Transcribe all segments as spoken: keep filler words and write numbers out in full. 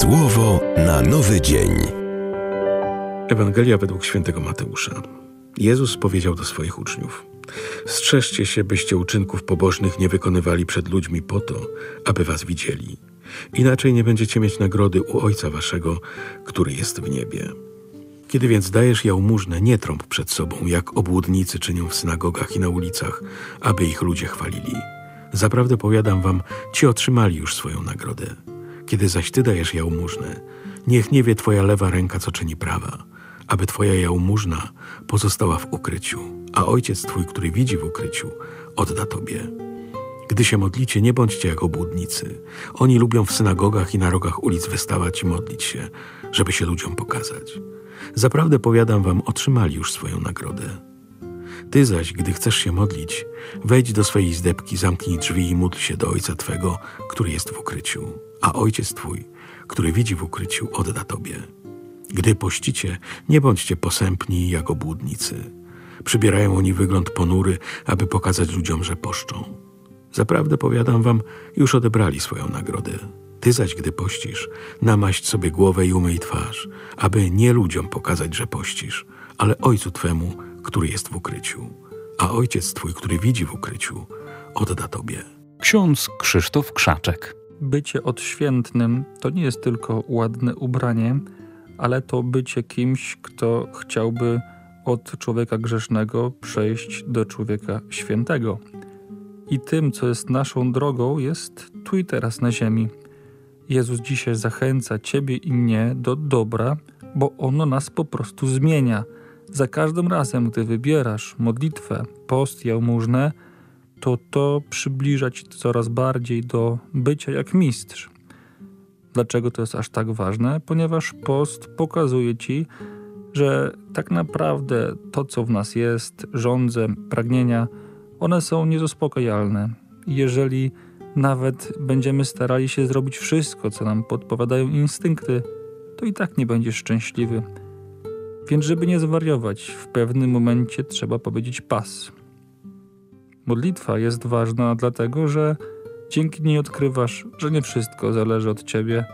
Słowo na nowy dzień. Ewangelia według świętego Mateusza. Jezus powiedział do swoich uczniów: strzeżcie się, byście uczynków pobożnych nie wykonywali przed ludźmi po to, aby was widzieli. Inaczej nie będziecie mieć nagrody u Ojca waszego, który jest w niebie. Kiedy więc dajesz jałmużnę, nie trąb przed sobą, jak obłudnicy czynią w synagogach i na ulicach, aby ich ludzie chwalili. Zaprawdę powiadam wam, ci otrzymali już swoją nagrodę. Kiedy zaś ty dajesz jałmużnę, niech nie wie twoja lewa ręka, co czyni prawa, aby twoja jałmużna pozostała w ukryciu, a Ojciec twój, który widzi w ukryciu, odda tobie. Gdy się modlicie, nie bądźcie jak obłudnicy. Oni lubią w synagogach i na rogach ulic wystawać i modlić się, żeby się ludziom pokazać. Zaprawdę powiadam wam, otrzymali już swoją nagrodę. Ty zaś, gdy chcesz się modlić, wejdź do swojej izdebki, zamknij drzwi i módl się do Ojca twego, który jest w ukryciu, a Ojciec twój, który widzi w ukryciu, odda tobie. Gdy pościcie, nie bądźcie posępni jak obłudnicy. Przybierają oni wygląd ponury, aby pokazać ludziom, że poszczą. Zaprawdę powiadam wam, już odebrali swoją nagrodę. Ty zaś, gdy pościsz, namaść sobie głowę i umyj twarz, aby nie ludziom pokazać, że pościsz, ale Ojcu twemu, który jest w ukryciu. A Ojciec twój, który widzi w ukryciu, odda tobie. Ksiądz Krzysztof Krzaczek. Bycie odświętnym to nie jest tylko ładne ubranie, ale to bycie kimś, kto chciałby od człowieka grzesznego przejść do człowieka świętego. I tym, co jest naszą drogą, jest tu i teraz na ziemi. Jezus dzisiaj zachęca ciebie i mnie do dobra, bo ono nas po prostu zmienia. Za każdym razem, gdy wybierasz modlitwę, post, jałmużnę, to to przybliża cię coraz bardziej do bycia jak mistrz. Dlaczego to jest aż tak ważne? Ponieważ post pokazuje ci, że tak naprawdę to, co w nas jest, żądze, pragnienia, one są niezaspokajalne. Jeżeli nawet będziemy starali się zrobić wszystko, co nam podpowiadają instynkty, to i tak nie będziesz szczęśliwy. Więc żeby nie zwariować, w pewnym momencie trzeba powiedzieć pas. Modlitwa jest ważna dlatego, że dzięki niej odkrywasz, że nie wszystko zależy od ciebie.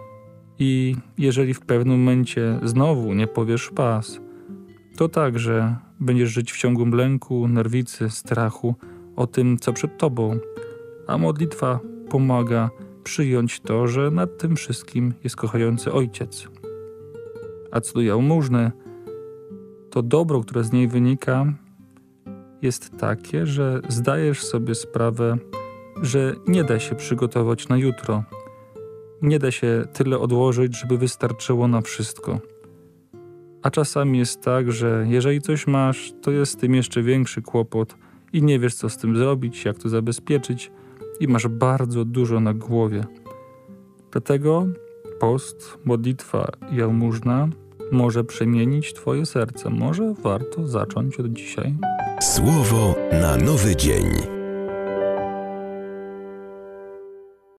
I jeżeli w pewnym momencie znowu nie powiesz pas, to także będziesz żyć w ciągłym lęku, nerwicy, strachu o tym, co przed tobą. A modlitwa pomaga przyjąć to, że nad tym wszystkim jest kochający Ojciec. A co do jałmużny, to dobro, które z niej wynika, jest takie, że zdajesz sobie sprawę, że nie da się przygotować na jutro. Nie da się tyle odłożyć, żeby wystarczyło na wszystko. A czasami jest tak, że jeżeli coś masz, to jest z tym jeszcze większy kłopot i nie wiesz, co z tym zrobić, jak to zabezpieczyć i masz bardzo dużo na głowie. Dlatego post, modlitwa i jałmużna może przemienić twoje serce. Może warto zacząć od dzisiaj. Słowo na nowy dzień.